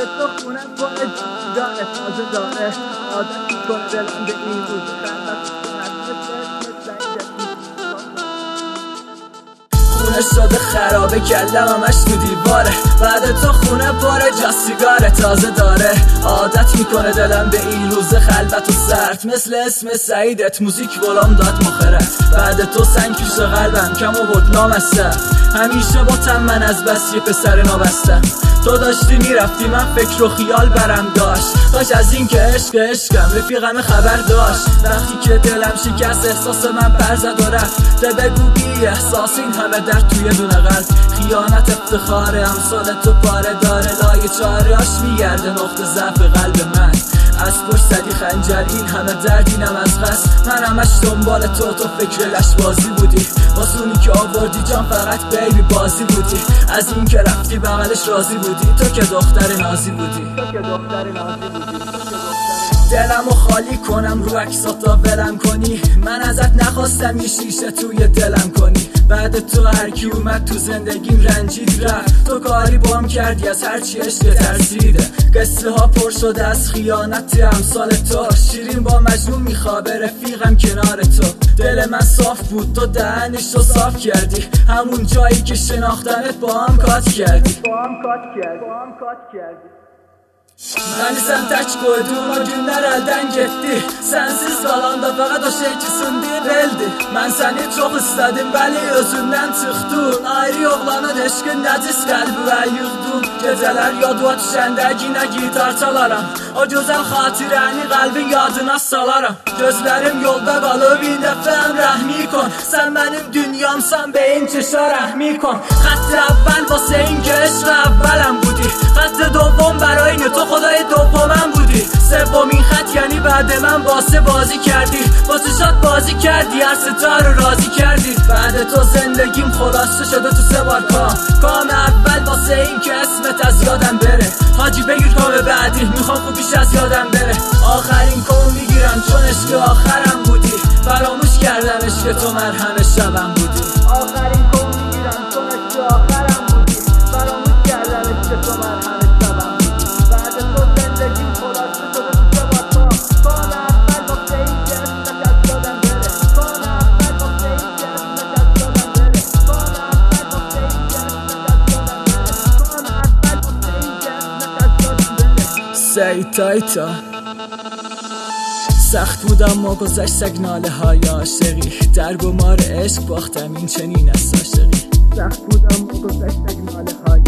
تو خونه پر جان تازه داره عادت میکنه دلم به این روز خونه شده خرابه کلم همش تو دیواره بعد تو خونه پر جاسیگاره تازه داره عادت میکنه دلم به این روز خلوت و سرد مثل اسم سعیدت موزیک ولام داد مخرت بعد تو سنگ پیش قلبم کم آورد نامستم همیشه باتم من از بس یه پسر نابستم تو داشتی میرفتی من فکر و خیال برم داشت داشت از این که عشقم رفیقم خبر داشت وقتی که دلم شکست احساس من پر زد و رفت ده بگو بی احساس این همه در توی دونه قلب خیانت افتخاره امثال تو پاره داره لای چارهاش میگرده نقطه ضعف قلب من از پشت زدی خنجر این همه درد اینم از قصد من همش دنبال تو فکر لشبازی بودی واسونی که آوردی جان فقط بیبی بازی بودی از این که رفتی بغلش راضی بودی تو که دختر نازی بودی دلمو خالی کنم رو عکساتا ولم کنی من ازت نخواستم یه شیشه توی دلم کنی بعد تو هرکی اومد تو زندگیم رنجید رفت تو کاری بام کردی از هرچی عشق ترسیده قصه ها پر شده از خیانت امثال تو شیرین با مجنون میخوابه رفیقم کنار تو دل من صاف بود تو دهنش رو صاف کردی همون جایی که شناختنت با هم کات کردی Manisan taç koydum o günler elden gitti Sensiz kalanda fakat o şey kesindir eldi Ben seni çok istedim belli özünden çıktın Ayrı oğlanın eşkin nəcis qəlbimə yığdım Gecələr yadva düşəndə yine gitar çalaram O gözəl xatirəni qəlbin yadına salaram Gözlərim yolda qalıb bir dəfəm rəhmi kon Sən mənim dünyamsan beyin çişə rəhmi kon Xətt əvvəl vاسه این که عشق اولم بودی خط دوم برای این تو خدای دومم بودی سومین خط یعنی بعد من واسه بازی کردی واسه شاد بازی کردی هر ستا رو راضی کردی بعد تو زندگیم خلاصه شده تو سه بار کام اول واسه این که اسمت از یادم بره حاجی بگیر کام بعدی میخوام خوبیش از یادم بره آخرین کام میگیرم چون عشق آخرم بودی فراموش کردم عشق تو مرهم شبم بودی آخرین کام میگیرم چون عشق آخرم بودی فراموش کردم عشق تو مرهم شبم بودی بعد تو زندگیم خلاصه شده تو سه بار کام اول واسه این که اسمت از یادم بره کام اول واسه این که اسمت از یادم بره کام اول واسه این که اسمت از یادم بره کام اول واسه این که اسمت از یادم بره سیتایتا سخت بودم ما گذشت سگناله های عاشقی در گمار عشق باختم این چنین از عاشقی سخت بودم ما گذشت سگناله های